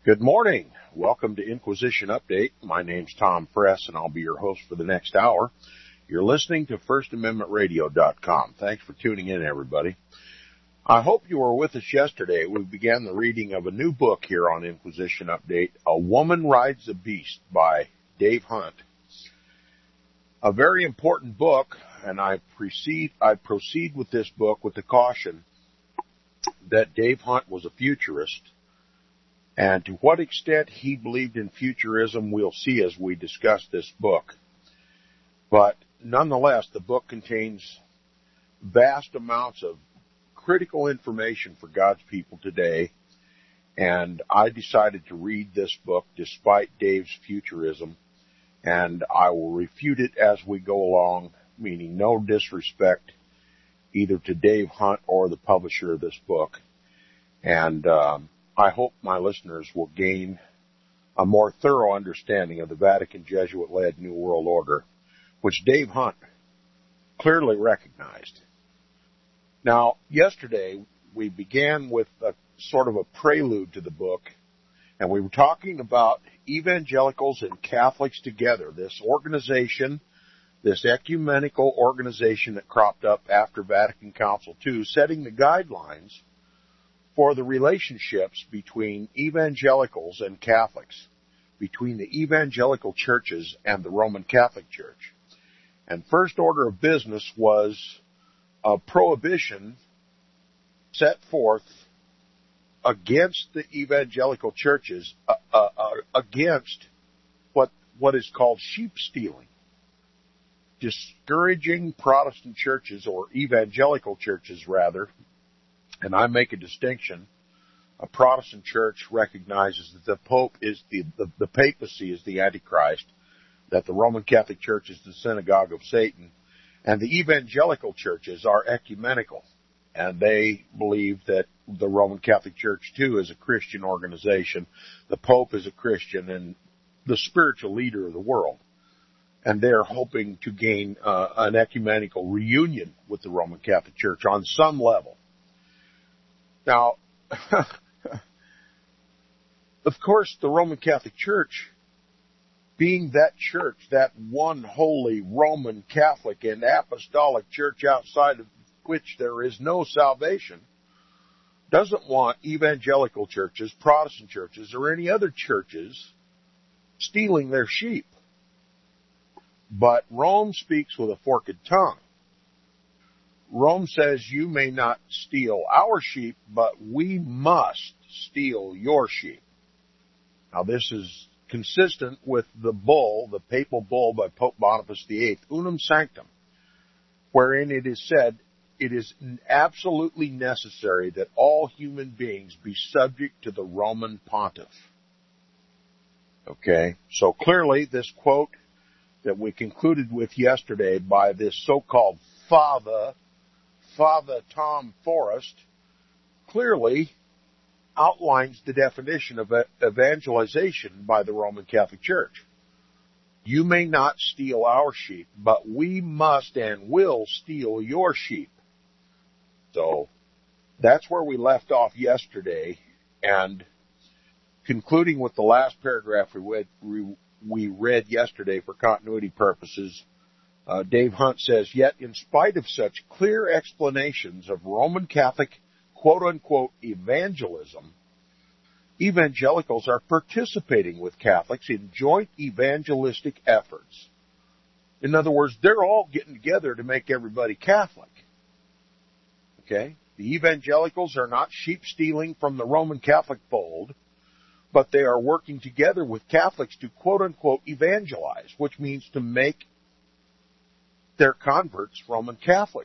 Good morning. Welcome to Inquisition Update. My name's Tom Press, and I'll be your host for the next hour. You're listening to FirstAmendmentRadio.com. Thanks for tuning in, everybody. I hope you were with us yesterday. We began the reading of a new book here on Inquisition Update, A Woman Rides the Beast by Dave Hunt. A very important book, and I proceed with this book with the caution that Dave Hunt was a futurist. And to what extent he believed in futurism, we'll see as we discuss this book. But nonetheless, the book contains vast amounts of critical information for God's people today. And I decided to read this book despite Dave's futurism. And I will refute it as we go along, meaning no disrespect either to Dave Hunt or the publisher of this book. And I hope my listeners will gain a more thorough understanding of the Vatican Jesuit-led New World Order, which Dave Hunt clearly recognized. Now, yesterday we began with a sort of a prelude to the book, and we were talking about evangelicals and Catholics together, this organization, this ecumenical organization that cropped up after Vatican Council II, setting the guidelines for the relationships between evangelicals and Catholics, between the evangelical churches and the Roman Catholic Church. And first order of business was a prohibition set forth against the evangelical churches, against what is called sheep stealing, discouraging Protestant churches, or evangelical churches rather. And I make a distinction. A Protestant church recognizes that the Pope is the papacy is the Antichrist, that the Roman Catholic Church is the synagogue of Satan, and the evangelical churches are ecumenical, and they believe that the Roman Catholic Church too is a Christian organization. The Pope is a Christian and the spiritual leader of the world, and they're hoping to gain an ecumenical reunion with the Roman Catholic Church on some level. Now, of course, the Roman Catholic Church, being that church, that one holy Roman Catholic and apostolic church outside of which there is no salvation, doesn't want evangelical churches, Protestant churches, or any other churches stealing their sheep. But Rome speaks with a forked tongue. Rome says, you may not steal our sheep, but we must steal your sheep. Now, this is consistent with the bull, the papal bull by Pope Boniface VIII, Unum Sanctum, wherein it is said, it is absolutely necessary that all human beings be subject to the Roman pontiff. Okay, so clearly this quote that we concluded with yesterday by this so-called Father Tom Forrest, clearly outlines the definition of evangelization by the Roman Catholic Church. You may not steal our sheep, but we must and will steal your sheep. So that's where we left off yesterday, and concluding with the last paragraph we read yesterday for continuity purposes, Dave Hunt says, yet in spite of such clear explanations of Roman Catholic quote-unquote evangelism, evangelicals are participating with Catholics in joint evangelistic efforts. In other words, they're all getting together to make everybody Catholic. Okay? The evangelicals are not sheep stealing from the Roman Catholic fold, but they are working together with Catholics to quote-unquote evangelize, which means to make their converts Roman Catholic.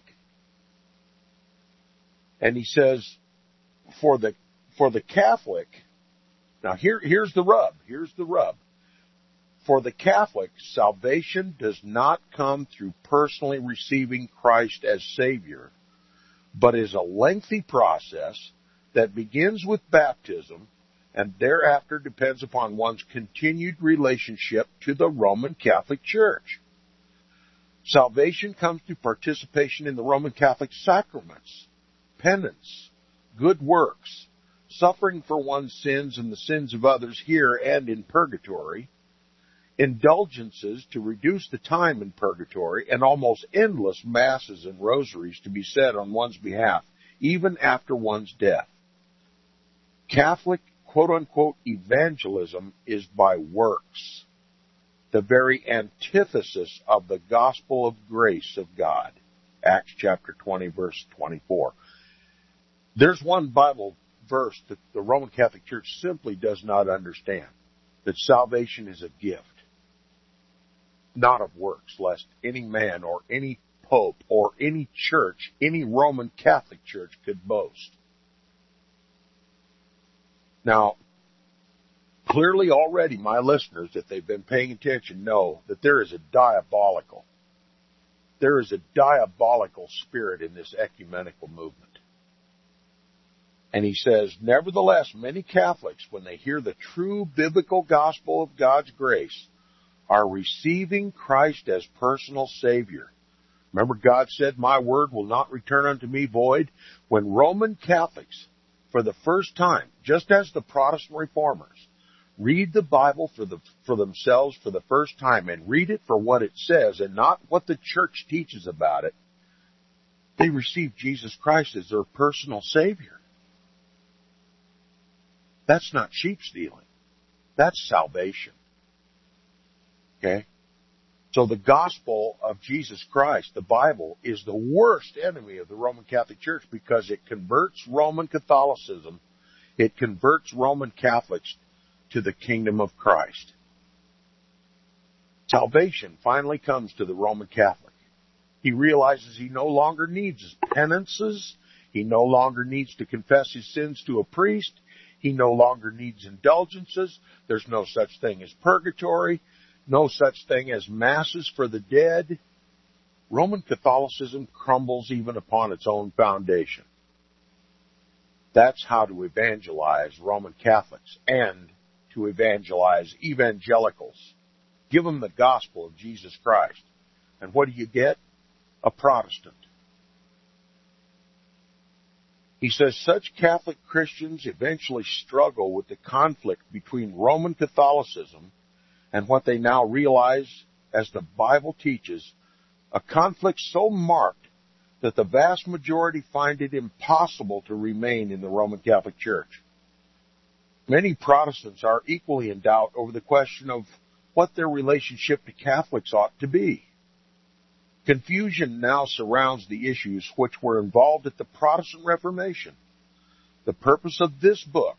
And he says, for the Catholic, now here's the rub. For the Catholic, salvation does not come through personally receiving Christ as Savior, but is a lengthy process that begins with baptism and thereafter depends upon one's continued relationship to the Roman Catholic Church. Salvation comes through participation in the Roman Catholic sacraments, penance, good works, suffering for one's sins and the sins of others here and in purgatory, indulgences to reduce the time in purgatory, and almost endless masses and rosaries to be said on one's behalf, even after one's death. Catholic, quote-unquote, evangelism is by works, the very antithesis of the gospel of grace of God. Acts chapter 20, verse 24. There's one Bible verse that the Roman Catholic Church simply does not understand, that salvation is a gift, not of works, lest any man or any pope or any church, any Roman Catholic Church could boast. Now, clearly already my listeners, if they've been paying attention, know that there is a diabolical spirit in this ecumenical movement. And he says, nevertheless, many Catholics, when they hear the true biblical gospel of God's grace, are receiving Christ as personal Savior. Remember, God said, my word will not return unto me void. When Roman Catholics, for the first time, just as the Protestant reformers, read the Bible for themselves for the first time and read it for what it says and not what the church teaches about it, they receive Jesus Christ as their personal Savior. That's not sheep stealing. That's salvation. Okay? So the gospel of Jesus Christ, the Bible, is the worst enemy of the Roman Catholic Church because it converts Roman Catholicism, it converts Roman Catholics to the kingdom of Christ. Salvation finally comes to the Roman Catholic. He realizes he no longer needs penances. He no longer needs to confess his sins to a priest. He no longer needs indulgences. There's no such thing as purgatory. No such thing as masses for the dead. Roman Catholicism crumbles even upon its own foundation. That's how to evangelize Roman Catholics and to evangelize evangelicals. Give them the gospel of Jesus Christ. And what do you get? A Protestant. He says such Catholic Christians eventually struggle with the conflict between Roman Catholicism and what they now realize, as the Bible teaches, a conflict so marked that the vast majority find it impossible to remain in the Roman Catholic Church. Many Protestants are equally in doubt over the question of what their relationship to Catholics ought to be. Confusion now surrounds the issues which were involved at the Protestant Reformation. The purpose of this book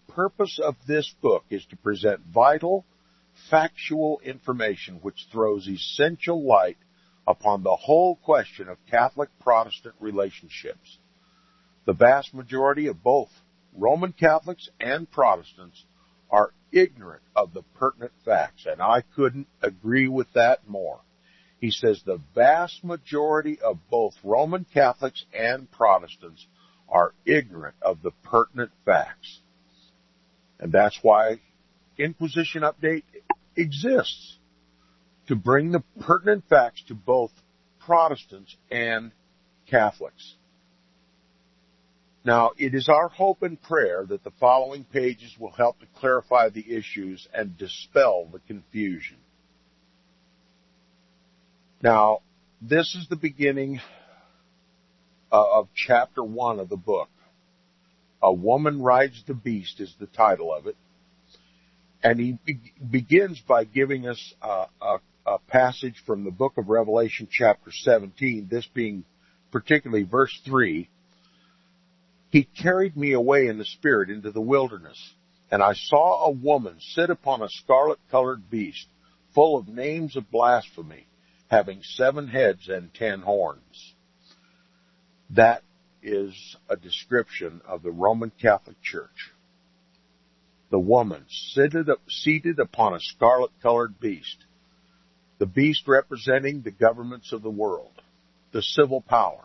is to present vital, factual information which throws essential light upon the whole question of Catholic-Protestant relationships. The vast majority of both Roman Catholics and Protestants are ignorant of the pertinent facts, and I couldn't agree with that more. He says the vast majority of both Roman Catholics and Protestants are ignorant of the pertinent facts. And that's why Inquisition Update exists, to bring the pertinent facts to both Protestants and Catholics. Now, it is our hope and prayer that the following pages will help to clarify the issues and dispel the confusion. Now, this is the beginning of chapter 1 of the book. A Woman Rides the Beast is the title of it. And he begins by giving us a passage from the book of Revelation chapter 17, this being particularly verse 3. He carried me away in the spirit into the wilderness, and I saw a woman sit upon a scarlet-colored beast, full of names of blasphemy, having 7 heads and 10 horns. That is a description of the Roman Catholic Church. The woman seated upon a scarlet-colored beast, the beast representing the governments of the world, the civil power.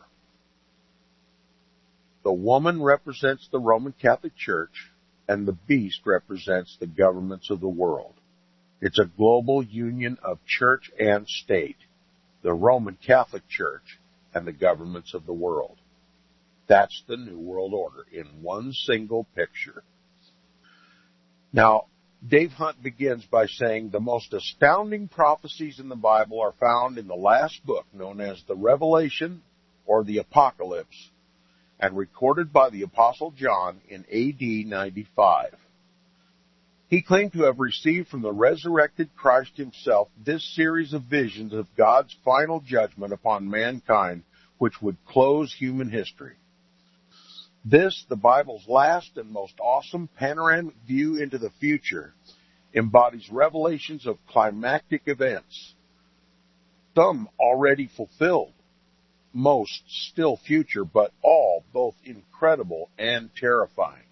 The woman represents the Roman Catholic Church, and the beast represents the governments of the world. It's a global union of church and state, the Roman Catholic Church and the governments of the world. That's the New World Order in one single picture. Now, Dave Hunt begins by saying the most astounding prophecies in the Bible are found in the last book, known as the Revelation or the Apocalypse, and recorded by the Apostle John in AD 95. He claimed to have received from the resurrected Christ himself this series of visions of God's final judgment upon mankind, which would close human history. This, the Bible's last and most awesome panoramic view into the future, embodies revelations of climactic events, some already fulfilled, most still future, but all both incredible and terrifying.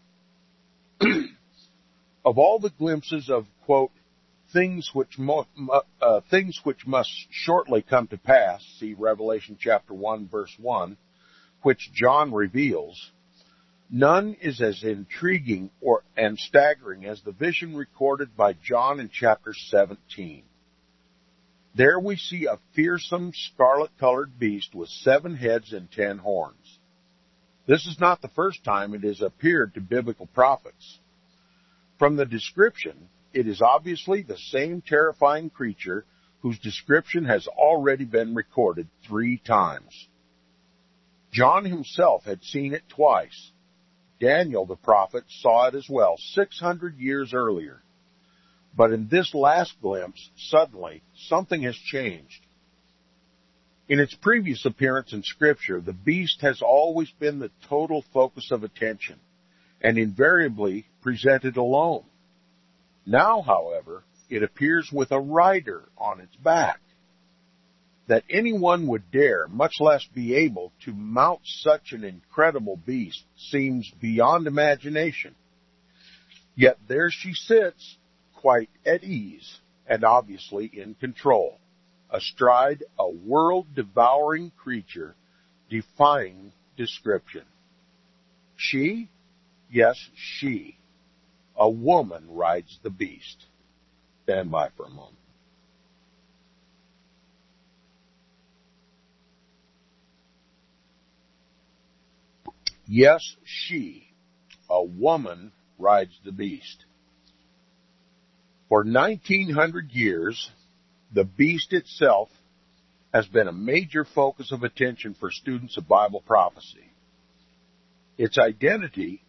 Of all the glimpses of, quote, things which must shortly come to pass, see Revelation chapter 1, verse 1, which John reveals, none is as intriguing and staggering as the vision recorded by John in chapter 17. There we see a fearsome scarlet-colored beast with 7 heads and 10 horns. This is not the first time it has appeared to biblical prophets. From the description, it is obviously the same terrifying creature whose description has already been recorded 3 times. John himself had seen it twice. Daniel the prophet saw it as well 600 years earlier. But in this last glimpse, suddenly, something has changed. In its previous appearance in Scripture, the beast has always been the total focus of attention, and invariably presented alone. Now, however, it appears with a rider on its back. That anyone would dare, much less be able, to mount such an incredible beast seems beyond imagination. Yet there she sits, quite at ease, and obviously in control, astride a world-devouring creature defying description. She, yes, she, a woman rides the beast. Stand by for a moment. Yes, she, a woman, rides the beast. For 1900 years, the beast itself has been a major focus of attention for students of Bible prophecy. Its identity,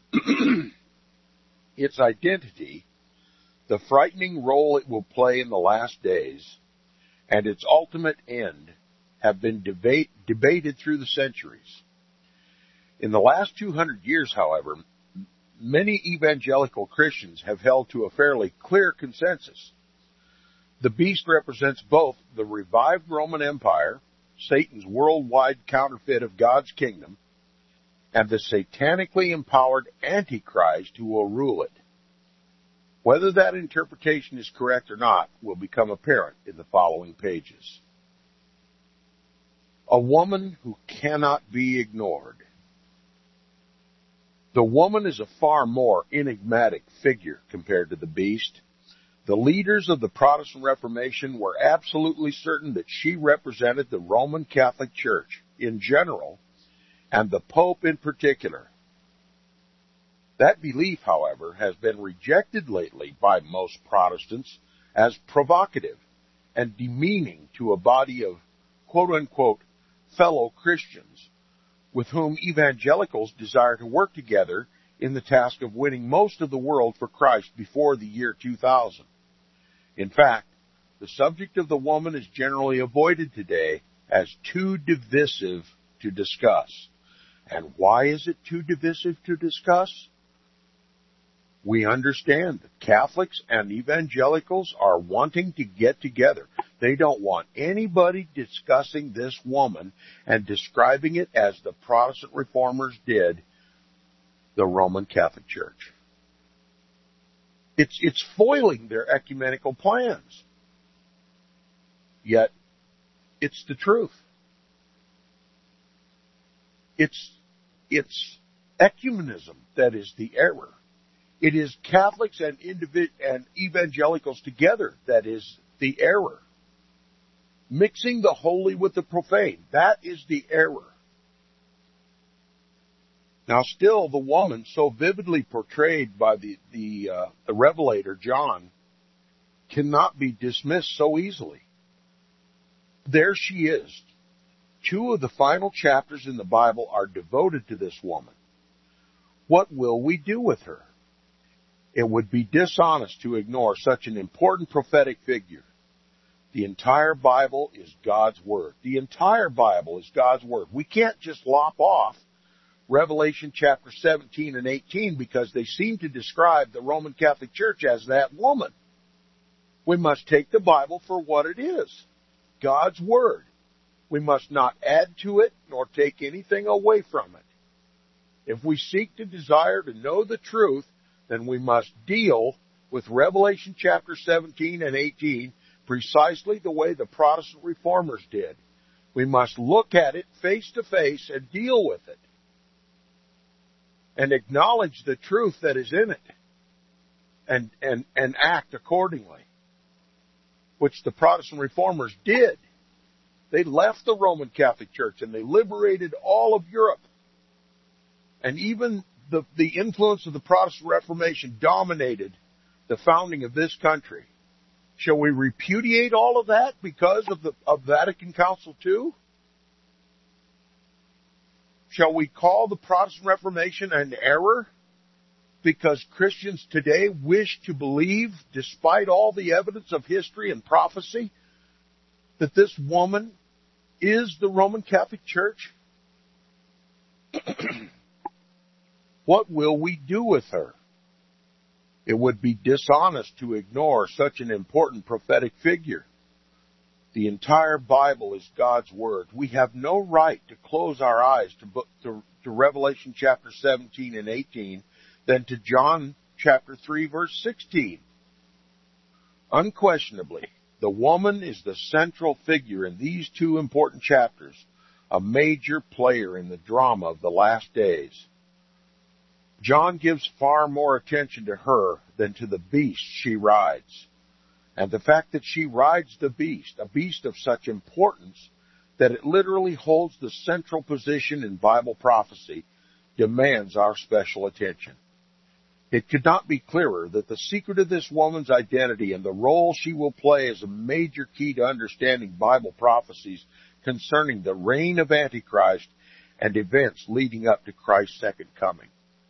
the frightening role it will play in the last days, and its ultimate end have been debated through the centuries. In the last 200 years, however, many evangelical Christians have held to a fairly clear consensus. The beast represents both the revived Roman Empire, Satan's worldwide counterfeit of God's kingdom, and the satanically empowered Antichrist who will rule it. Whether that interpretation is correct or not will become apparent in the following pages. A woman who cannot be ignored. The woman is a far more enigmatic figure compared to the beast. The leaders of the Protestant Reformation were absolutely certain that she represented the Roman Catholic Church in general, and the Pope in particular. That belief, however, has been rejected lately by most Protestants as provocative and demeaning to a body of quote-unquote fellow Christians with whom evangelicals desire to work together in the task of winning most of the world for Christ before the year 2000. In fact, the subject of the woman is generally avoided today as too divisive to discuss. And why is it too divisive to discuss? We understand that Catholics and evangelicals are wanting to get together. They don't want anybody discussing this woman and describing it as the Protestant reformers did the Roman Catholic Church. It's foiling their ecumenical plans. Yet, it's the truth. It's ecumenism that is the error. It is Catholics and evangelicals together that is the error. Mixing the holy with the profane, that is the error. Now still, the woman so vividly portrayed by the revelator, John, cannot be dismissed so easily. There she is. 2 of the final chapters in the Bible are devoted to this woman. What will we do with her? It would be dishonest to ignore such an important prophetic figure. The entire Bible is God's Word. The entire Bible is God's Word. We can't just lop off Revelation chapter 17 and 18 because they seem to describe the Roman Catholic Church as that woman. We must take the Bible for what it is, God's Word. We must not add to it nor take anything away from it. If we seek to desire to know the truth, then we must deal with Revelation chapter 17 and 18 precisely the way the Protestant reformers did. We must look at it face to face and deal with it and acknowledge the truth that is in it and act accordingly, which the Protestant reformers did. They left the Roman Catholic Church and they liberated all of Europe. And even the influence of the Protestant Reformation dominated the founding of this country. Shall we repudiate all of that because of Vatican Council II? Shall we call the Protestant Reformation an error because Christians today wish to believe, despite all the evidence of history and prophecy, that this woman is the Roman Catholic Church? What will we do with her? It would be dishonest to ignore such an important prophetic figure. The entire Bible is God's Word. We have no right to close our eyes to Revelation chapter 17 and 18 than to John chapter 3 verse 16. Unquestionably, the woman is the central figure in these 2 important chapters, a major player in the drama of the last days. John gives far more attention to her than to the beast she rides. And the fact that she rides the beast, a beast of such importance that it literally holds the central position in Bible prophecy, demands our special attention. It could not be clearer that the secret of this woman's identity and the role she will play is a major key to understanding Bible prophecies concerning the reign of Antichrist and events leading up to Christ's second coming.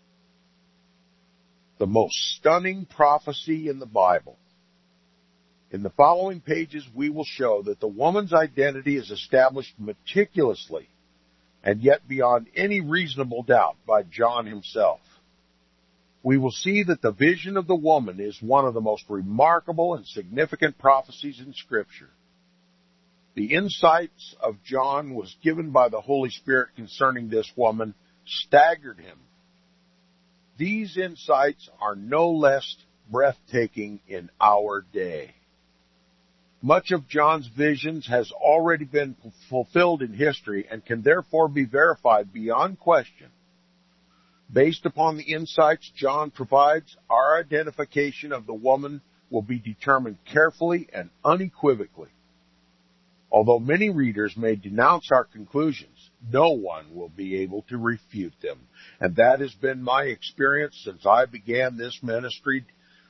The most stunning prophecy in the Bible. In the following pages, we will show that the woman's identity is established meticulously and yet beyond any reasonable doubt by John himself. We will see that the vision of the woman is one of the most remarkable and significant prophecies in Scripture. The insights of John was given by the Holy Spirit concerning this woman staggered him. These insights are no less breathtaking in our day. Much of John's visions has already been fulfilled in history and can therefore be verified beyond question. Based upon the insights John provides, our identification of the woman will be determined carefully and unequivocally. Although many readers may denounce our conclusions, no one will be able to refute them. And that has been my experience since I began this ministry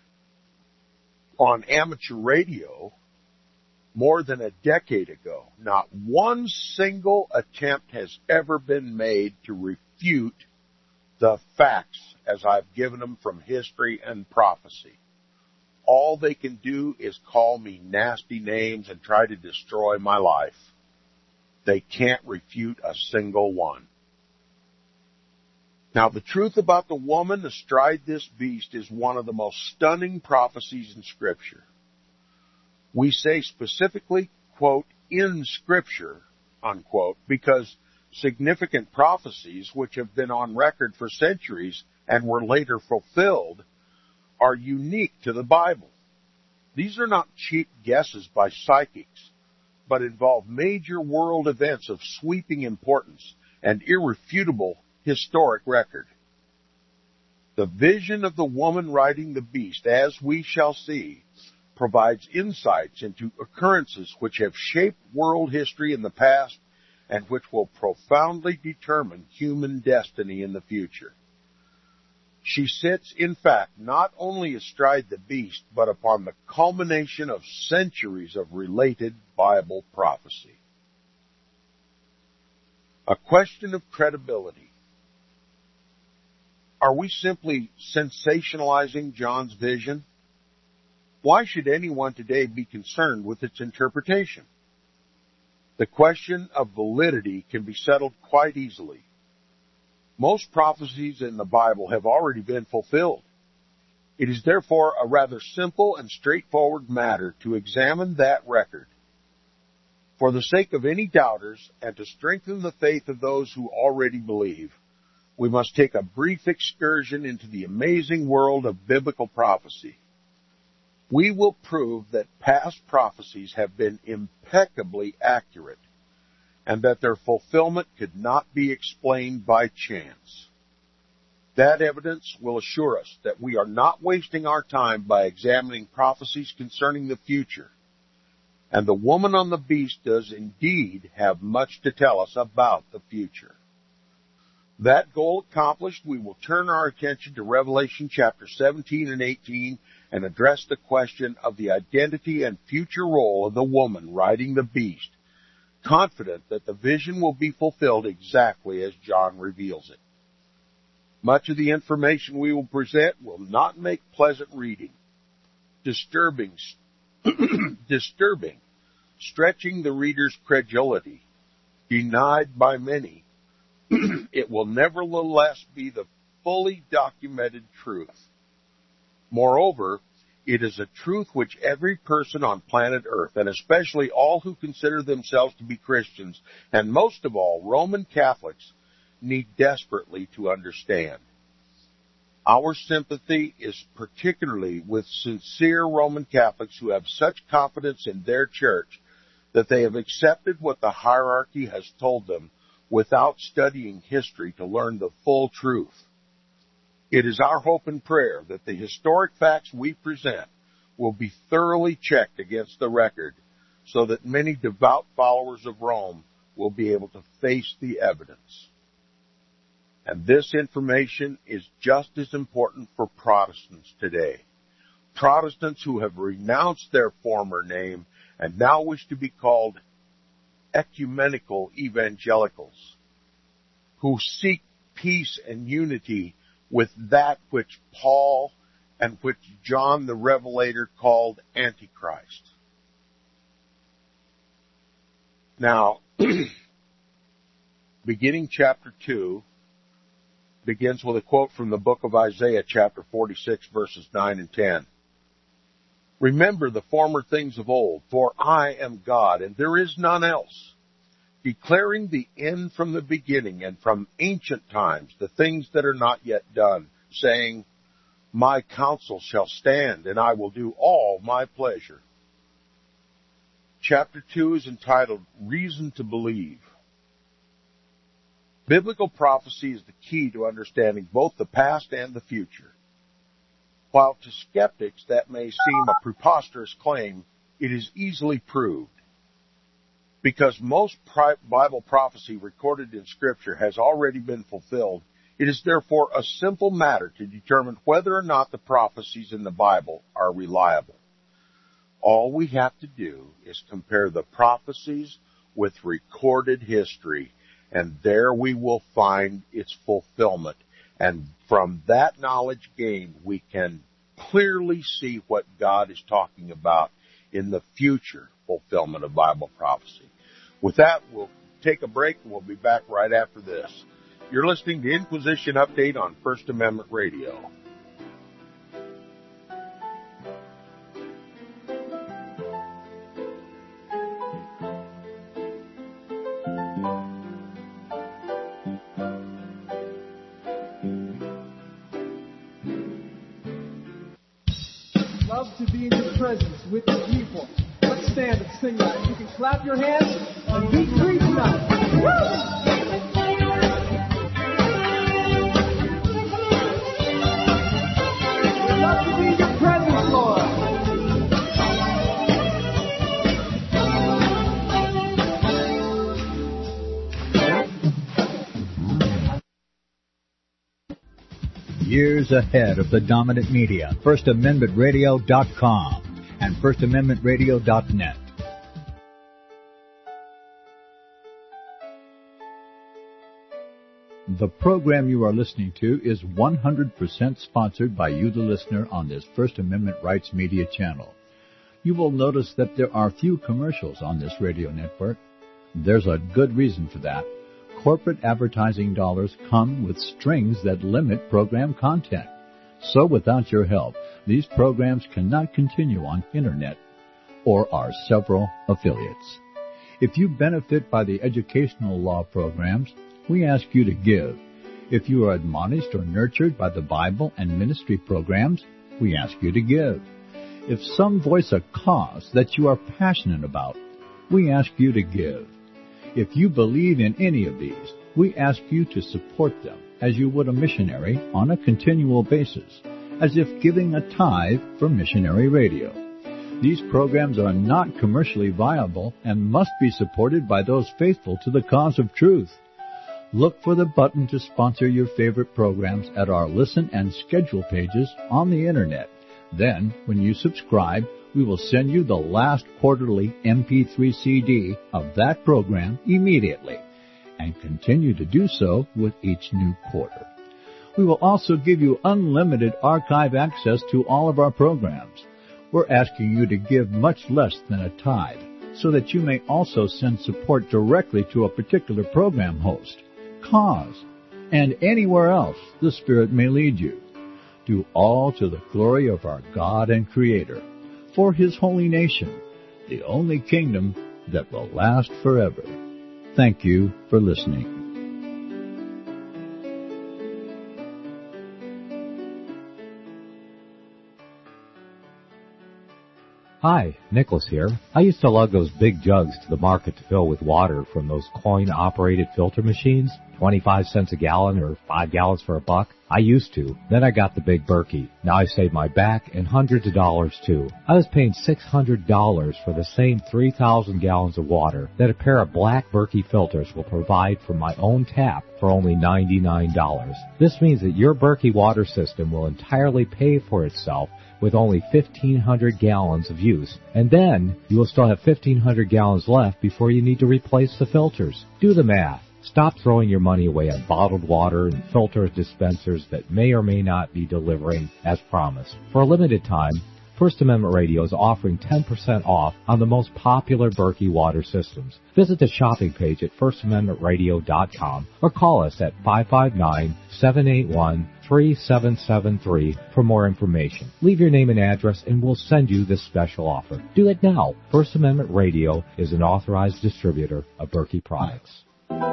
on amateur radio more than a decade ago. Not one single attempt has ever been made to refute the facts as I've given them from history and prophecy. All they can do is call me nasty names and try to destroy my life. They can't refute a single one. Now, the truth about the woman astride this beast is one of the most stunning prophecies in Scripture. We say specifically, quote, in Scripture, unquote, because significant prophecies which have been on record for centuries and were later fulfilled are unique to the Bible. These are not cheap guesses by psychics, but involve major world events of sweeping importance and irrefutable historic record. The vision of the woman riding the beast, as we shall see, provides insights into occurrences which have shaped world history in the past and which will profoundly determine human destiny in the future. She sits, in fact, not only astride the beast, but upon the culmination of centuries of related Bible prophecy. A question of credibility. Are we simply sensationalizing John's vision? Why should anyone today be concerned with its interpretation? The question of validity can be settled quite easily. Most prophecies in the Bible have already been fulfilled. It is therefore a rather simple and straightforward matter to examine that record. For the sake of any doubters and to strengthen the faith of those who already believe, we must take a brief excursion into the amazing world of biblical prophecy. We will prove that past prophecies have been impeccably accurate, and that their fulfillment could not be explained by chance. That evidence will assure us that we are not wasting our time by examining prophecies concerning the future, and the woman on the beast does indeed have much to tell us about the future. That goal accomplished, we will turn our attention to Revelation chapter 17 and 18 and address the question of the identity and future role of the woman riding the beast, confident that the vision will be fulfilled exactly as John reveals it. Much of the information we will present will not make pleasant reading, disturbing, stretching the reader's credulity, denied by many. It will nevertheless be the fully documented truth. Moreover, it is a truth which every person on planet Earth, and especially all who consider themselves to be Christians, and most of all Roman Catholics, need desperately to understand. Our sympathy is particularly with sincere Roman Catholics who have such confidence in their church that they have accepted what the hierarchy has told them without studying history to learn the full truth. It is our hope and prayer that the historic facts we present will be thoroughly checked against the record so that many devout followers of Rome will be able to face the evidence. And this information is just as important for Protestants today. Protestants who have renounced their former name and now wish to be called ecumenical evangelicals, who seek peace and unity with that which Paul and which John the Revelator called Antichrist. Now, beginning chapter 2 begins with a quote from the book of Isaiah, chapter 46, verses 9 and 10. Remember the former things of old, for I am God, and there is none else, declaring the end from the beginning and from ancient times, the things that are not yet done, saying, my counsel shall stand, and I will do all my pleasure. Chapter 2 is entitled, Reason to Believe. Biblical prophecy is the key to understanding both the past and the future. While to skeptics that may seem a preposterous claim, it is easily proved. Because most Bible prophecy recorded in Scripture has already been fulfilled, it is therefore a simple matter to determine whether or not the prophecies in the Bible are reliable. All we have to do is compare the prophecies with recorded history, and there we will find its fulfillment. And from that knowledge gained, we can clearly see what God is talking about in the future fulfillment of Bible prophecy. With that, we'll take a break, and we'll be back right after this. You're listening to Inquisition Update on First Amendment Radio. Love to be in your presence with your people. Let's stand and sing that. You can clap your hands and be free tonight. Woo! Love to be in your presence, Lord. years ahead of the dominant media. FirstAmendmentRadio.com and FirstAmendmentRadio.net. The program you are listening to is 100% sponsored by you, the listener, on this First Amendment Rights Media channel. You will notice that there are few commercials on this radio network. There's a good reason for that. Corporate advertising dollars come with strings that limit program content. So without your help, these programs cannot continue on Internet or our several affiliates. If you benefit by the educational law programs, we ask you to give. If you are admonished or nurtured by the Bible and ministry programs, we ask you to give. If some voice a cause that you are passionate about, we ask you to give. If you believe in any of these, we ask you to support them as you would a missionary on a continual basis, as if giving a tithe for missionary radio. These programs are not commercially viable and must be supported by those faithful to the cause of truth. Look for the button to sponsor your favorite programs at our listen and schedule pages on the Internet. Then, when you subscribe, we will send you the last quarterly MP3 CD of that program immediately, and continue to do so with each new quarter. We will also give you unlimited archive access to all of our programs. We're asking you to give much less than a tithe, so that you may also send support directly to a particular program host, cause, and anywhere else the Spirit may lead you. Do all to the glory of our God and Creator, for His holy nation, the only kingdom that will last forever. Thank you for listening. Hi, Nicholas here. I used to lug those big jugs to the market to fill with water from those coin-operated filter machines, 25 cents a gallon or 5 gallons for $1. I used to. Then I got the big Berkey. Now I saved my back and hundreds of dollars too. I was paying $600 for the same 3,000 gallons of water that a pair of black Berkey filters will provide from my own tap for only $99. This means that your Berkey water system will entirely pay for itself with only 1,500 gallons of use. And then you will still have 1,500 gallons left before you need to replace the filters. Do the math. Stop throwing your money away on bottled water and filter dispensers that may or may not be delivering as promised. For a limited time, First Amendment Radio is offering 10% off on the most popular Berkey water systems. Visit the shopping page at FirstAmendmentRadio.com or call us at 559-781-3773 for more information. Leave your name and address and we'll send you this special offer. Do it now. First Amendment Radio is an authorized distributor of Berkey products.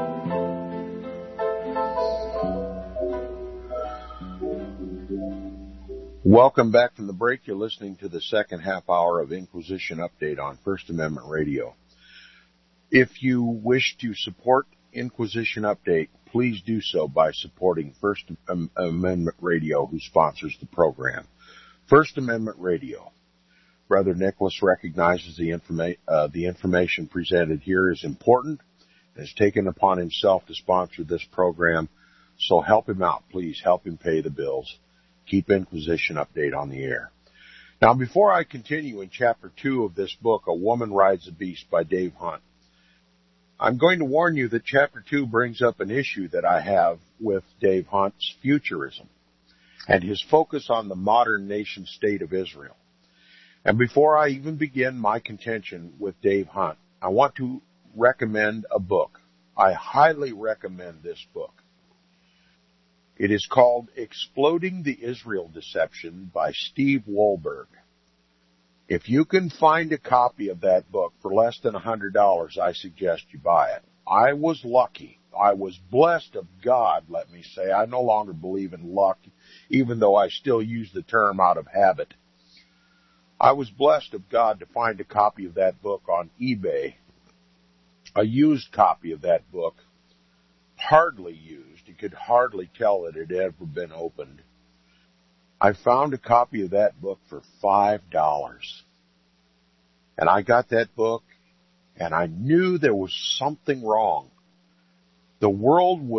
Welcome back from the break. You're listening to the second half hour of Inquisition Update on First Amendment Radio. If you wish to support Inquisition Update, please do so by supporting First Amendment Radio, who sponsors the program. First Amendment Radio. Brother Nicholas recognizes the information presented here is important and has taken upon himself to sponsor this program, so help him out. Please help him pay the bills. Keep Inquisition Update on the air. Now, before I continue in Chapter 2 of this book, A Woman Rides a Beast by Dave Hunt, I'm going to warn you that Chapter 2 brings up an issue that I have with Dave Hunt's futurism and his focus on the modern nation-state of Israel. And before I even begin my contention with Dave Hunt, I want to recommend a book. I highly recommend this book. It is called Exploding the Israel Deception by Steve Wohlberg. If you can find a copy of that book for less than $100, I suggest you buy it. I was lucky. I was blessed of God, let me say. I no longer believe in luck, even though I still use the term out of habit. I was blessed of God to find a copy of that book on eBay, a used copy of that book, hardly used. You could hardly tell that it had ever been opened. I found a copy of that book for $5. And I got that book, and I knew there was something wrong. The world was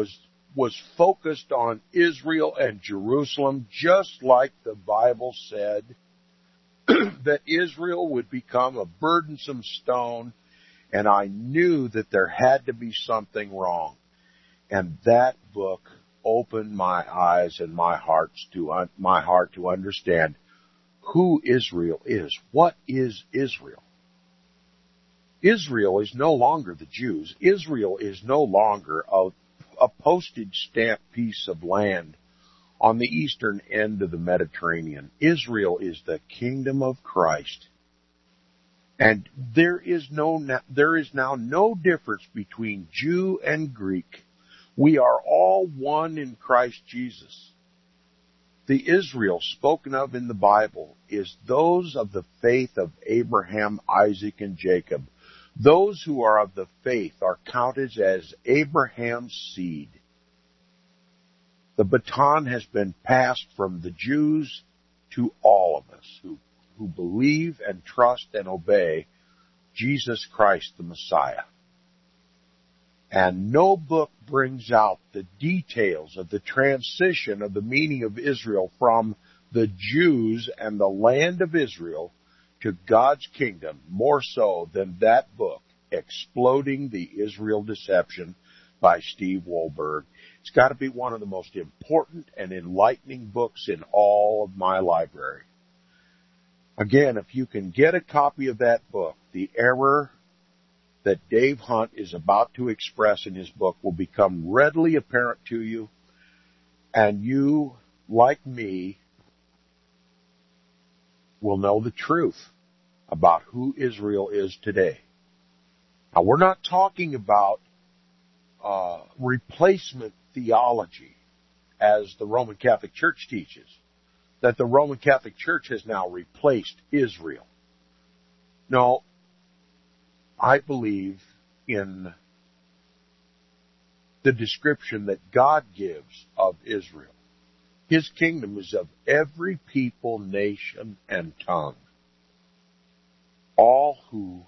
was focused on Israel and Jerusalem, just like the Bible said that Israel would become a burdensome stone, and I knew that there had to be something wrong. And that book opened my eyes and my heart to understand who Israel is. What is Israel? Israel is no longer the Jews. Israel is no longer a postage stamp piece of land on the eastern end of the Mediterranean. Israel is the kingdom of Christ. And there is now no difference between Jew and Greek. We are all one in Christ Jesus. The Israel spoken of in the Bible is those of the faith of Abraham, Isaac, and Jacob. Those who are of the faith are counted as Abraham's seed. The baton has been passed from the Jews to all of us who believe and trust and obey Jesus Christ the Messiah. And no book brings out the details of the transition of the meaning of Israel from the Jews and the land of Israel to God's kingdom more so than that book, Exploding the Israel Deception by Steve Wohlberg. It's got to be one of the most important and enlightening books in all of my library. Again, if you can get a copy of that book, the error that Dave Hunt is about to express in his book will become readily apparent to you, and you, like me, will know the truth about who Israel is today. Now, we're not talking about replacement theology, as the Roman Catholic Church teaches, that the Roman Catholic Church has now replaced Israel. No, I believe in the description that God gives of Israel. His kingdom is of every people, nation, and tongue. All who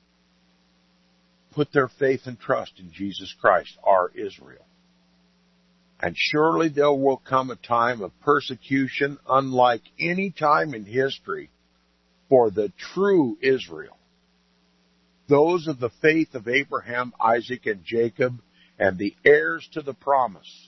put their faith and trust in Jesus Christ are Israel. And surely there will come a time of persecution unlike any time in history for the true Israel. Those of the faith of Abraham, Isaac, and Jacob, and the heirs to the promise.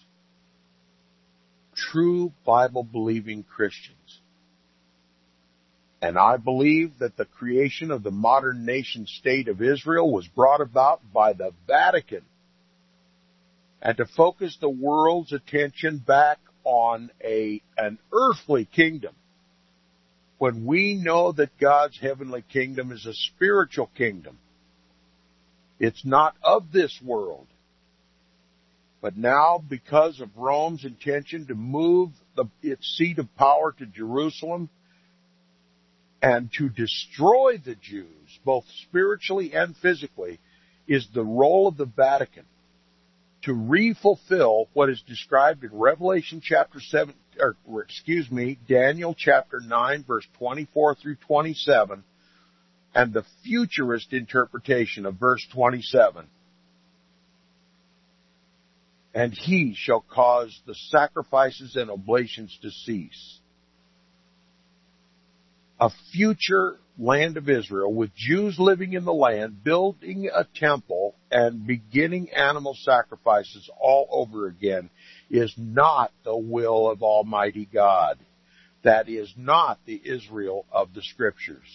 True Bible-believing Christians. And I believe that the creation of the modern nation-state of Israel was brought about by the Vatican, and to focus the world's attention back on an earthly kingdom, when we know that God's heavenly kingdom is a spiritual kingdom. It's not of this world. But now, because of Rome's intention to move its seat of power to Jerusalem and to destroy the Jews, both spiritually and physically, is the role of the Vatican to re-fulfill what is described in Revelation chapter 7, Daniel chapter 9, verse 24 through 27, and the futurist interpretation of verse 27. And he shall cause the sacrifices and oblations to cease. A future land of Israel with Jews living in the land, building a temple and beginning animal sacrifices all over again is not the will of Almighty God. That is not the Israel of the Scriptures.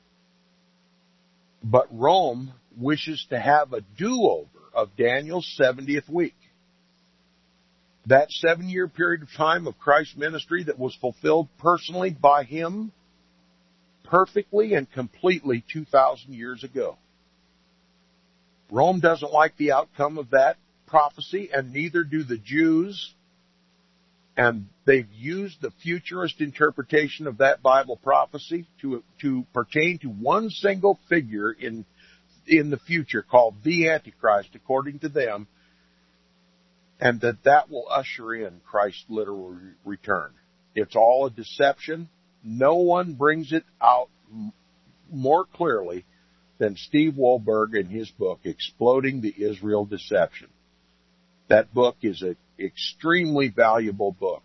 But Rome wishes to have a do-over of Daniel's 70th week. That 7-year period of time of Christ's ministry that was fulfilled personally by him perfectly and completely 2,000 years ago. Rome doesn't like the outcome of that prophecy, and neither do the Jews. And they've used the futurist interpretation of that Bible prophecy to pertain to one single figure in the future called the Antichrist, according to them, and that will usher in Christ's literal return. It's all a deception. No one brings it out more clearly than Steve Wohlberg in his book, Exploding the Israel Deception. That book is a extremely valuable book.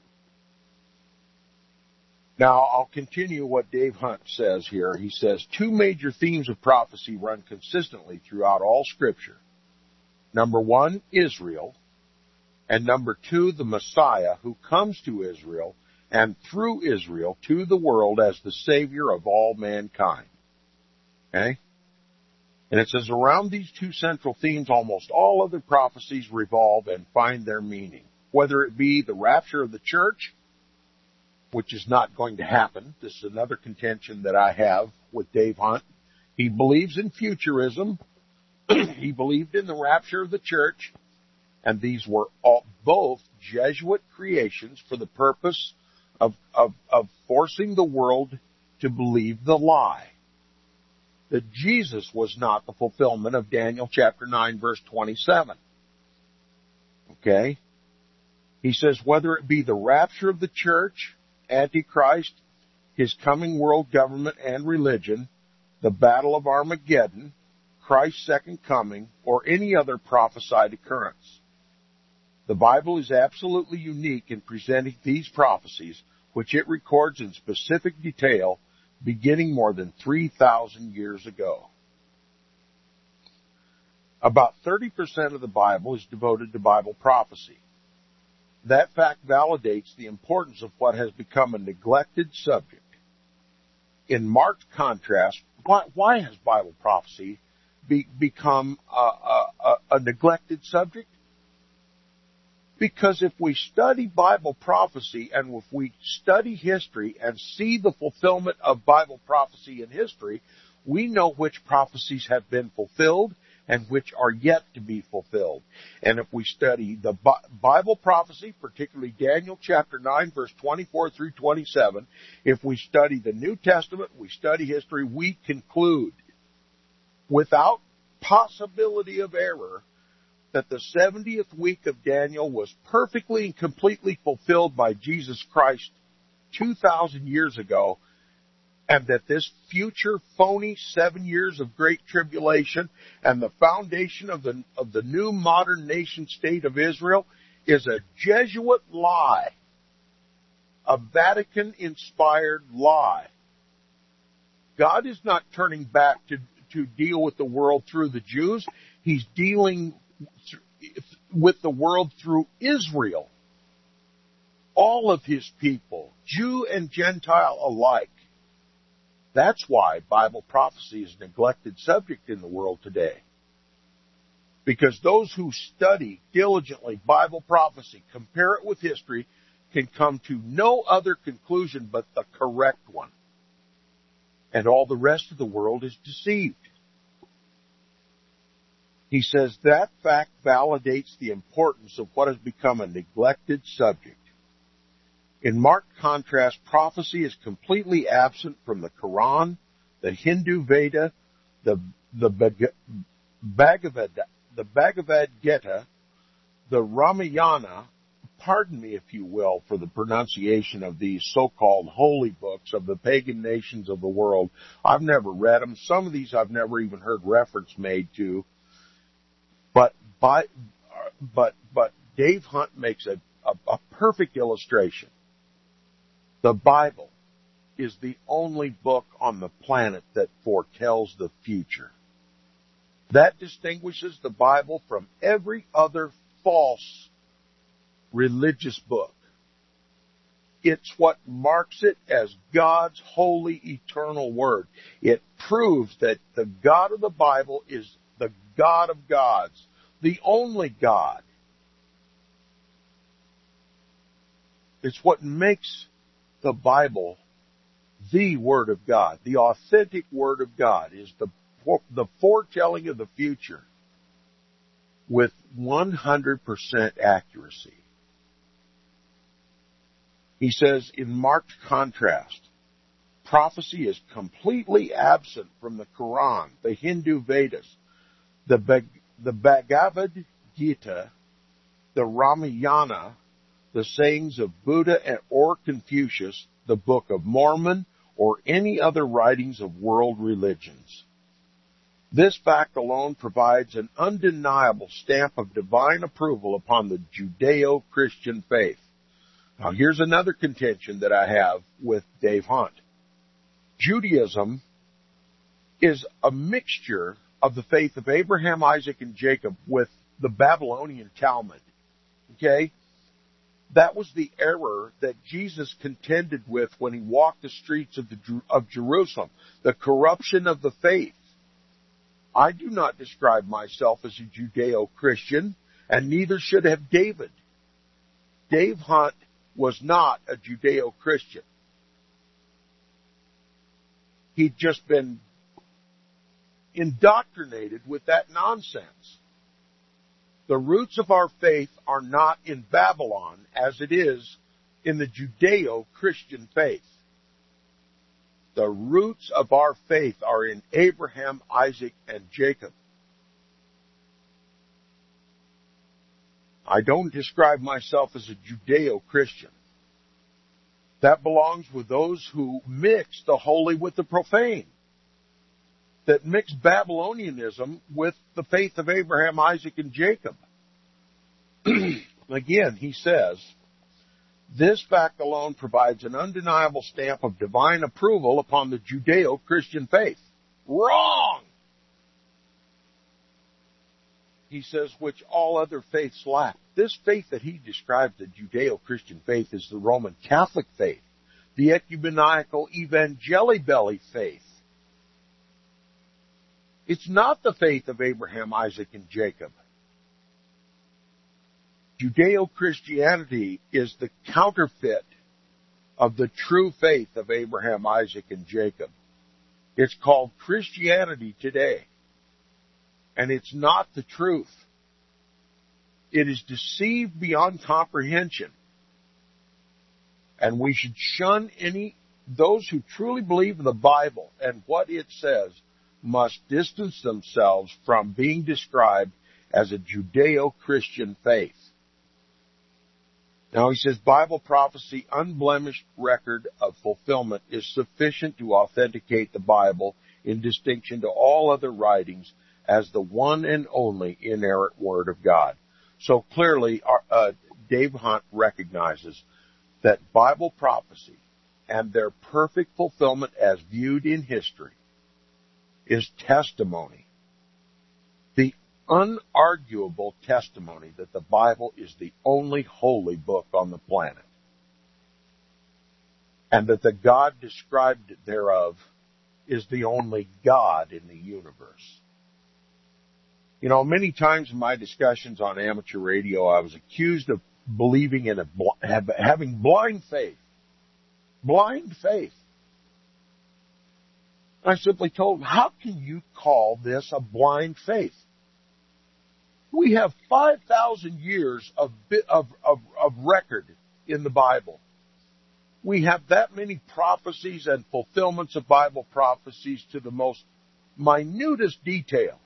Now, I'll continue what Dave Hunt says here. He says, 2 major themes of prophecy run consistently throughout all Scripture. Number 1, Israel. And number 2, the Messiah, who comes to Israel and through Israel to the world as the Savior of all mankind. Okay? And it says, around these 2 central themes, almost all other prophecies revolve and find their meaning. Whether it be the rapture of the church, which is not going to happen. This is another contention that I have with Dave Hunt. He believes in futurism. He believed in the rapture of the church. And these were both Jesuit creations for the purpose of forcing the world to believe the lie. That Jesus was not the fulfillment of Daniel chapter 9, verse 27. Okay? He says, whether it be the rapture of the church, Antichrist, his coming world government and religion, the battle of Armageddon, Christ's second coming, or any other prophesied occurrence. The Bible is absolutely unique in presenting these prophecies, which it records in specific detail, beginning more than 3,000 years ago. About 30% of the Bible is devoted to Bible prophecy. That fact validates the importance of what has become a neglected subject. In marked contrast, why has Bible prophecy become a neglected subject? Because if we study Bible prophecy and if we study history and see the fulfillment of Bible prophecy in history, we know which prophecies have been fulfilled and which are yet to be fulfilled. And if we study the Bible prophecy, particularly Daniel chapter 9, verse 24 through 27, if we study the New Testament, we study history, we conclude, without possibility of error, that the 70th week of Daniel was perfectly and completely fulfilled by Jesus Christ 2,000 years ago, and that this future phony 7 years of great tribulation and the foundation of the new modern nation state of Israel is a Jesuit lie, a Vatican-inspired lie. God is not turning back to deal with the world through the Jews. He's dealing with the world through Israel, all of his people, Jew and Gentile alike. That's why Bible prophecy is a neglected subject in the world today. Because those who study diligently Bible prophecy, compare it with history, can come to no other conclusion but the correct one. And all the rest of the world is deceived. He says that fact validates the importance of what has become a neglected subject. In marked contrast, prophecy is completely absent from the Quran, the Hindu Veda, the Bhagavad Gita, the Ramayana, pardon me if you will for the pronunciation of these so-called holy books of the pagan nations of the world. I've never read them. Some of these I've never even heard reference made to. But Dave Hunt makes a perfect illustration. The Bible is the only book on the planet that foretells the future. That distinguishes the Bible from every other false religious book. It's what marks it as God's holy, eternal word. It proves that the God of the Bible is the God of gods, the only God. It's what makes the Bible the Word of God. The authentic Word of God is the foretelling of the future with 100% accuracy. He says, in marked contrast, prophecy is completely absent from the Quran, the Hindu Vedas, the Bhagavad Gita, the Ramayana, the sayings of Buddha or Confucius, the Book of Mormon, or any other writings of world religions. This fact alone provides an undeniable stamp of divine approval upon the Judeo-Christian faith. Now, here's another contention that I have with Dave Hunt. Judaism is a mixture of the faith of Abraham, Isaac, and Jacob with the Babylonian Talmud. Okay? That was the error that Jesus contended with when he walked the streets of Jerusalem, the corruption of the faith. I do not describe myself as a Judeo-Christian, and neither should have David. Dave Hunt was not a Judeo-Christian. He'd just been indoctrinated with that nonsense. The roots of our faith are not in Babylon as it is in the Judeo-Christian faith. The roots of our faith are in Abraham, Isaac, and Jacob. I don't describe myself as a Judeo-Christian. That belongs with those who mix the holy with the profane, that mix Babylonianism with the faith of Abraham, Isaac, and Jacob. Again, he says, this fact alone provides an undeniable stamp of divine approval upon the Judeo-Christian faith. Wrong! He says, which all other faiths lack. This faith that he describes, the Judeo-Christian faith, is the Roman Catholic faith, the ecumenical Evangelii faith. It's not the faith of Abraham, Isaac, and Jacob. Judeo-Christianity is the counterfeit of the true faith of Abraham, Isaac, and Jacob. It's called Christianity today. And it's not the truth. It is deceived beyond comprehension. And we should shun those who truly believe in the Bible and what it says must distance themselves from being described as a Judeo-Christian faith. Now he says, Bible prophecy, unblemished record of fulfillment is sufficient to authenticate the Bible in distinction to all other writings as the one and only inerrant Word of God. So clearly, Dave Hunt recognizes that Bible prophecy and their perfect fulfillment as viewed in history is testimony. The unarguable testimony that the Bible is the only holy book on the planet. And that the God described thereof is the only God in the universe. You know, many times in my discussions on amateur radio, I was accused of believing in having blind faith. Blind faith. I simply told them, how can you call this a blind faith? We have 5,000 years of record in the Bible. We have that many prophecies and fulfillments of Bible prophecies to the most minutest detail.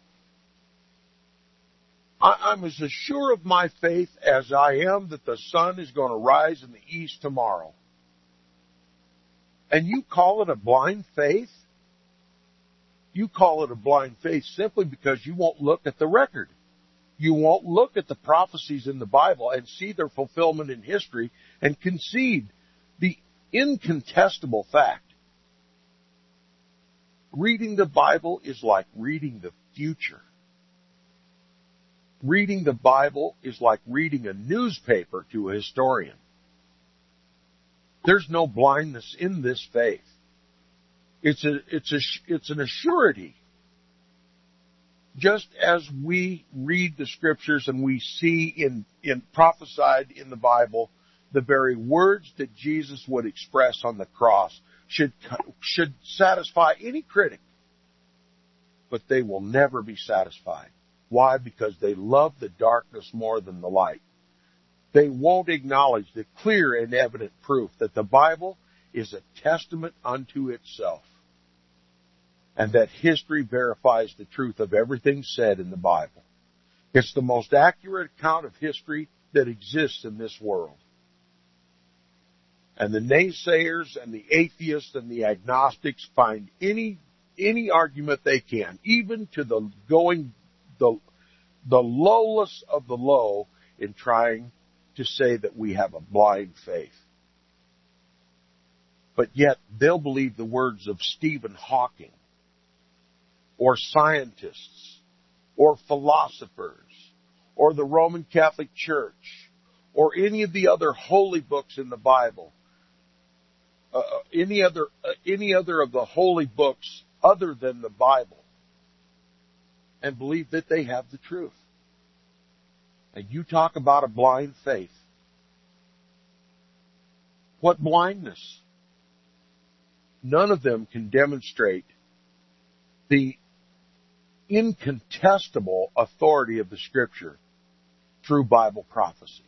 I'm as sure of my faith as I am that the sun is going to rise in the east tomorrow. And you call it a blind faith? You call it a blind faith simply because you won't look at the record. You won't look at the prophecies in the Bible and see their fulfillment in history and concede the incontestable fact. Reading the Bible is like reading the future. Reading the Bible is like reading a newspaper to a historian. There's no blindness in this faith. It's an assurity. Just as we read the scriptures and we see in prophesied in the Bible, the very words that Jesus would express on the cross should satisfy any critic. But they will never be satisfied. Why? Because they love the darkness more than the light. They won't acknowledge the clear and evident proof that the Bible is a testament unto itself, and that history verifies the truth of everything said in the Bible. It's the most accurate account of history that exists in this world. And the naysayers and the atheists and the agnostics find any any argument they can, even to the lowest of the low, in trying to say that we have a blind faith. But yet they'll believe the words of Stephen Hawking, or scientists, or philosophers, or the Roman Catholic Church, or any of the other holy books in the Bible, any other of the holy books other than the Bible, and believe that they have the truth. And you talk about a blind faith. What blindness? None of them can demonstrate the incontestable authority of the Scripture through Bible prophecy.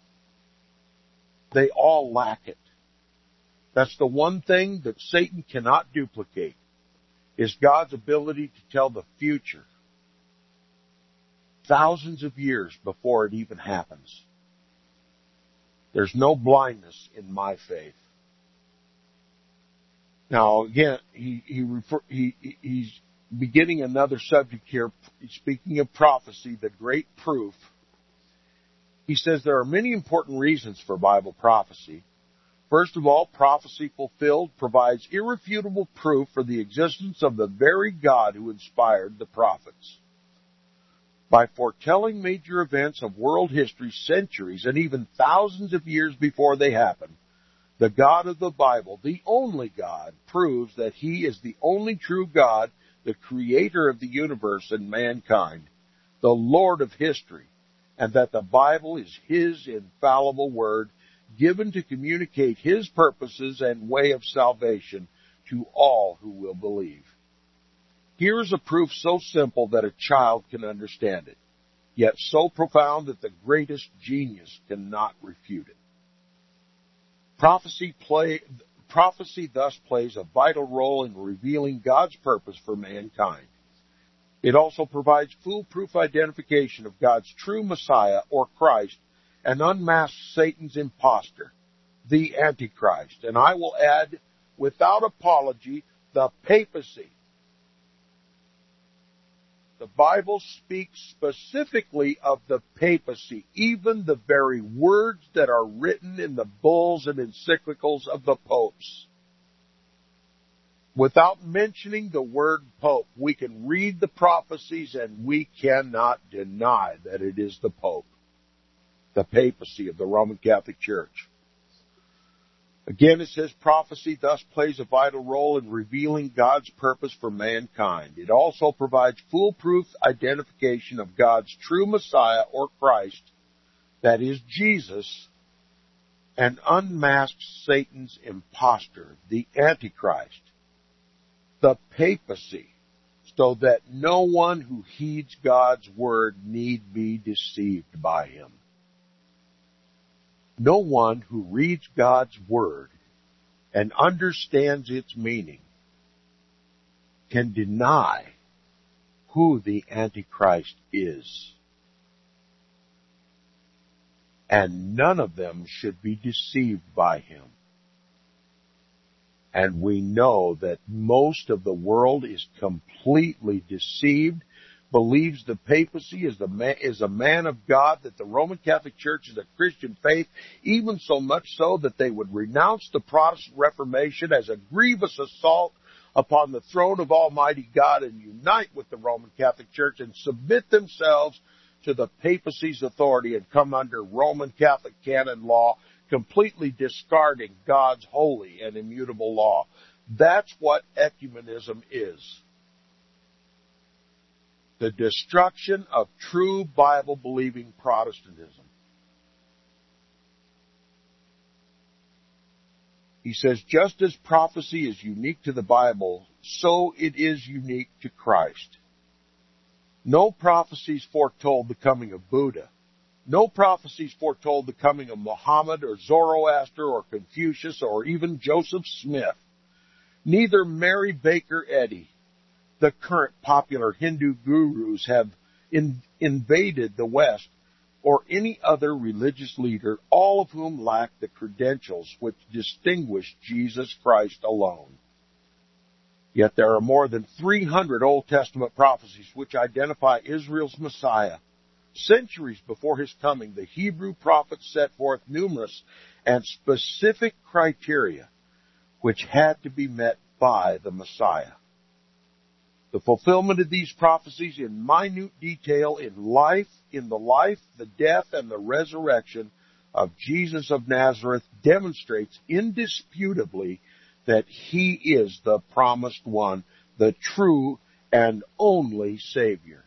They all lack it. That's the one thing that Satan cannot duplicate, is God's ability to tell the future thousands of years before it even happens. There's no blindness in my faith. Now, again, he's beginning another subject here, speaking of prophecy, the great proof. He says there are many important reasons for Bible prophecy. First of all, prophecy fulfilled provides irrefutable proof for the existence of the very God who inspired the prophets. By foretelling major events of world history centuries and even thousands of years before they happen, the God of the Bible, the only God, proves that He is the only true God, the creator of the universe and mankind, the Lord of history, and that the Bible is His infallible word, given to communicate His purposes and way of salvation to all who will believe. Here is a proof so simple that a child can understand it, yet so profound that the greatest genius cannot refute it. Prophecy thus plays a vital role in revealing God's purpose for mankind. It also provides foolproof identification of God's true Messiah or Christ and unmasks Satan's impostor, the Antichrist. And I will add, without apology, the papacy. The Bible speaks specifically of the papacy, even the very words that are written in the bulls and encyclicals of the popes. Without mentioning the word pope, we can read the prophecies and we cannot deny that it is the pope, the papacy of the Roman Catholic Church. Again, it says prophecy thus plays a vital role in revealing God's purpose for mankind. It also provides foolproof identification of God's true Messiah or Christ, that is Jesus, and unmasks Satan's impostor, the Antichrist, the papacy, so that no one who heeds God's word need be deceived by him. No one who reads God's word and understands its meaning can deny who the Antichrist is. And none of them should be deceived by him. And we know that most of the world is completely deceived, believes the papacy is a man of God, that the Roman Catholic Church is a Christian faith, even so much so that they would renounce the Protestant Reformation as a grievous assault upon the throne of Almighty God and unite with the Roman Catholic Church and submit themselves to the papacy's authority and come under Roman Catholic canon law, completely discarding God's holy and immutable law. That's what ecumenism is. The destruction of true Bible-believing Protestantism. He says, just as prophecy is unique to the Bible, so it is unique to Christ. No prophecies foretold the coming of Buddha. No prophecies foretold the coming of Muhammad or Zoroaster or Confucius or even Joseph Smith. Neither Mary Baker Eddy, the current popular Hindu gurus, have invaded the West, or any other religious leader, all of whom lack the credentials which distinguish Jesus Christ alone. Yet there are more than 300 Old Testament prophecies which identify Israel's Messiah. Centuries before his coming, the Hebrew prophets set forth numerous and specific criteria which had to be met by the Messiah. The fulfillment of these prophecies in minute detail in the life, the death, and the resurrection of Jesus of Nazareth demonstrates indisputably that he is the promised one, the true and only Savior.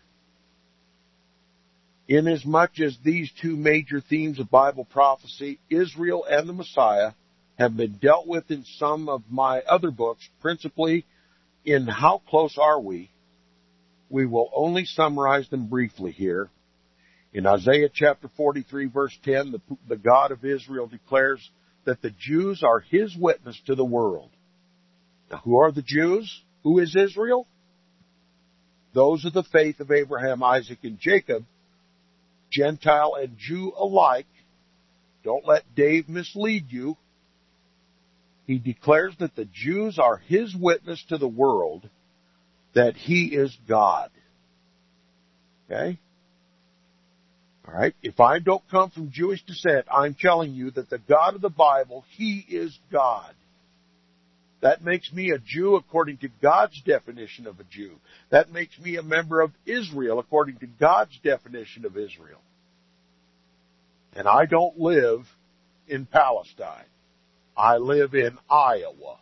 Inasmuch as these two major themes of Bible prophecy, Israel and the Messiah, have been dealt with in some of my other books, principally in How Close Are We will only summarize them briefly here. In Isaiah chapter 43, verse 10, the God of Israel declares that the Jews are his witness to the world. Now, who are the Jews? Who is Israel? Those of the faith of Abraham, Isaac, and Jacob, Gentile and Jew alike. Don't let Dave mislead you. He declares that the Jews are his witness to the world that he is God. Okay? All right? If I don't come from Jewish descent, I'm telling you that the God of the Bible, he is God. That makes me a Jew according to God's definition of a Jew. That makes me a member of Israel according to God's definition of Israel. And I don't live in Palestine. I live in Iowa.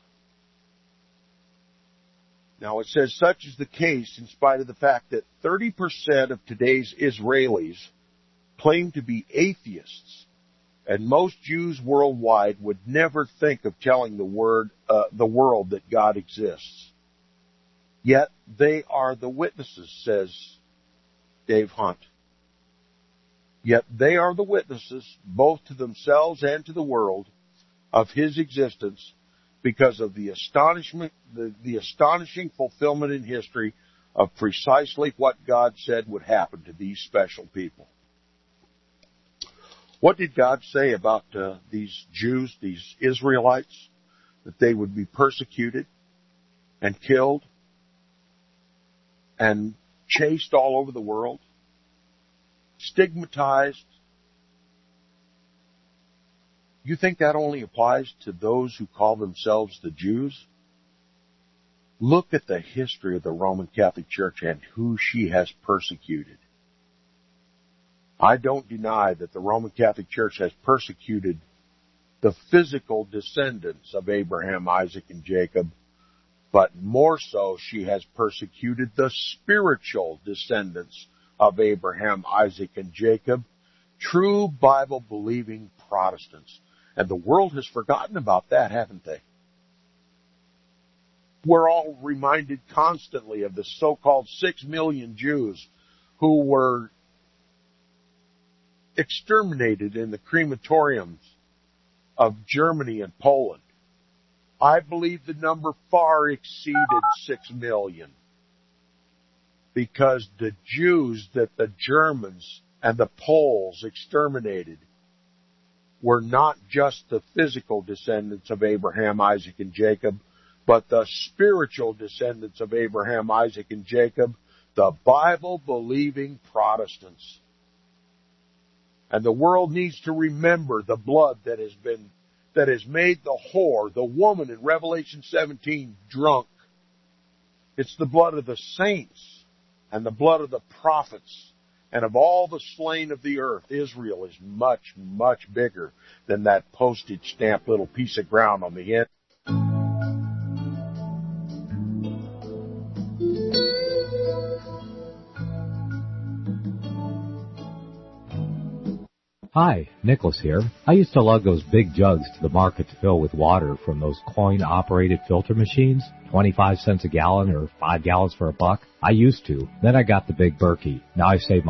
Now it says such is the case in spite of the fact that 30% of today's Israelis claim to be atheists, and most Jews worldwide would never think of telling the world that God exists. Yet they are the witnesses, says Dave Hunt. Yet they are the witnesses, both to themselves and to the world, of his existence because of the astonishing fulfillment in history of precisely what God said would happen to these special people. What did God say about these Jews, these Israelites? That they would be persecuted and killed and chased all over the world, stigmatized. You think that only applies to those who call themselves the Jews? Look at the history of the Roman Catholic Church and who she has persecuted. I don't deny that the Roman Catholic Church has persecuted the physical descendants of Abraham, Isaac, and Jacob, but more so she has persecuted the spiritual descendants of Abraham, Isaac, and Jacob, true Bible-believing Protestants. And the world has forgotten about that, haven't they? We're all reminded constantly of the so-called 6 million Jews who were exterminated in the crematoriums of Germany and Poland. I believe the number far exceeded 6 million because the Jews that the Germans and the Poles exterminated were not just the physical descendants of Abraham, Isaac, and Jacob, but the spiritual descendants of Abraham, Isaac, and Jacob, the Bible-believing Protestants. And the world needs to remember the blood that has made the whore, the woman in Revelation 17, drunk. It's the blood of the saints and the blood of the prophets. And of all the slain of the earth, Israel is much, much bigger than that postage stamp little piece of ground on the end. Hi, Nicholas here. I used to lug those big jugs to the market to fill with water from those coin-operated filter machines, 25 cents a gallon or 5 gallons for $1. I used to. Then I got the big Berkey. Now I save my